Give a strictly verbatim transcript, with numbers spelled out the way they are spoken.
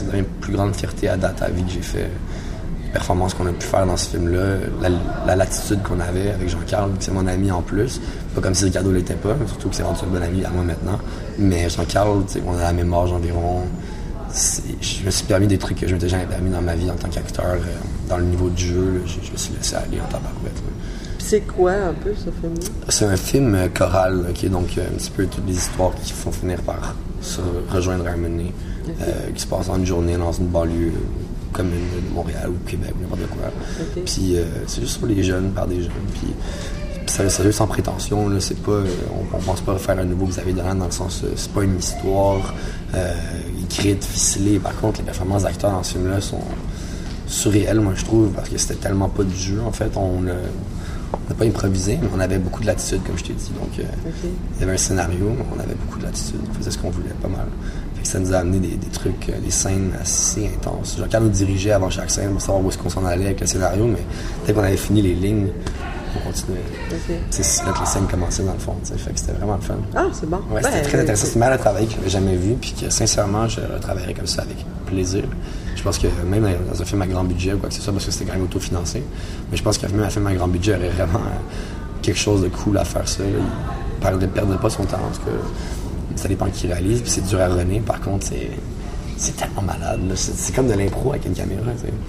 c'est la plus grande fierté à date à vie que j'ai fait. La performance qu'on a pu faire dans ce film-là, la, la latitude qu'on avait avec Jean-Carl, c'est mon ami en plus. Pas comme si Ricardo l'était pas, surtout que c'est rendu un bon ami à moi maintenant. Mais Jean-Carl, on a la même âge environ. C'est, je me suis permis des trucs que je m'étais jamais permis dans ma vie en tant qu'acteur. Euh, dans le niveau du jeu, là, je, je me suis laissé aller en tabarouette. C'est quoi un peu ce film-là? C'est un film euh, choral, okay, donc euh, un petit peu toutes les histoires qui font finir par se rejoindre à un moment donné, okay. euh, qui se passent en une journée dans une banlieue commune de Montréal ou Québec ou n'importe quoi. Okay. Puis euh, c'est juste sur les jeunes, par des jeunes. Puis c'est sérieux sans prétention, là, c'est pas, on, on pense pas faire un nouveau Xavier Dolan dans le sens, c'est pas une histoire euh, écrite, ficelée. Par contre, les performances d'acteurs dans ce film-là sont surréelles, moi je trouve, parce que c'était tellement pas du jeu. En fait, on a, on n'a pas improvisé, mais on avait beaucoup de latitude, comme je t'ai dit. Donc, euh, okay. Il y avait un scénario, mais on avait beaucoup de latitude. On faisait ce qu'on voulait, pas mal. Fait que ça nous a amené des, des trucs, des scènes assez intenses. Jean-Carl nous dirigeait avant chaque scène pour savoir où est-ce qu'on s'en allait avec le scénario, mais dès qu'on avait fini les lignes, on continuait. Okay. C'est là que les scènes commençaient, dans le fond. T'sais. Fait que c'était vraiment le fun. Ah, c'est bon. Ouais, c'était ben, très intéressant. C'était mal à travailler que je n'avais jamais vu, puis que sincèrement, je retravaillerais comme ça avec plaisir. Je pense que même dans un film à grand budget ou quoi que ce soit, parce que c'était quand même autofinancé, mais je pense que même un film à grand budget aurait vraiment quelque chose de cool à faire ça. Là. Il ne perdrait pas son temps, en tout cas. Ça dépend qui réalise, puis c'est dur à runner. Par contre, c'est, c'est tellement malade. Là. C'est, c'est comme de l'impro avec une caméra. T'sais.